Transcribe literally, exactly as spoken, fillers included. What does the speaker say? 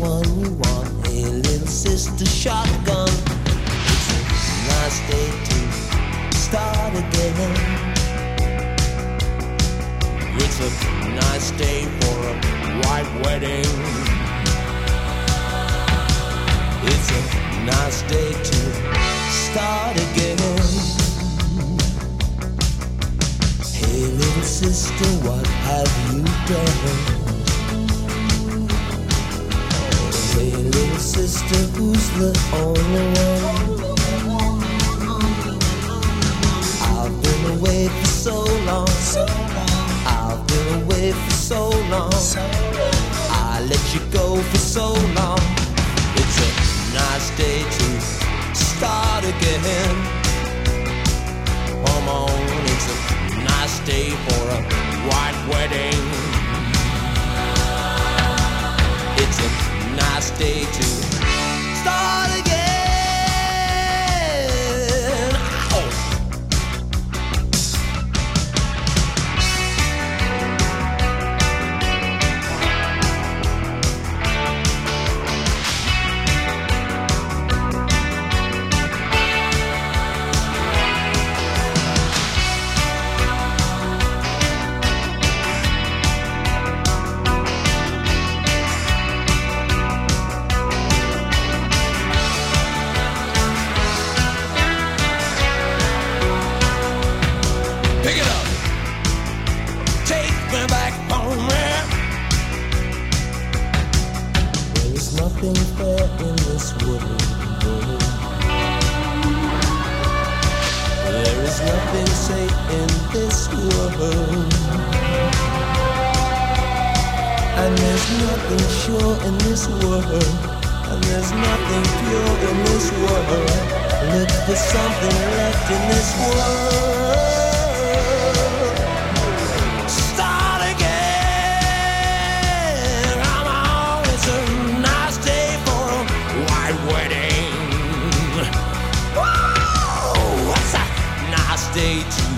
one you want. Hey, little sister shotgun. It's a nice day to start again. It's a nice day for a white wedding. It's a nice day to start again. Hey, little sister, what have you done? Hey, little sister, who's the only one? I've been away for so long. I've been away for so long. I let you go for so long. It's a nice day to start again. Come on, it's a nice day for a white wedding. It's a nice day to start again. Ow. Pick it up, take me back home, yeah. There is nothing fair in this world. There is nothing safe in this world. And there's nothing sure in this world. And there's nothing pure in this world. Look for something left in this world. Day to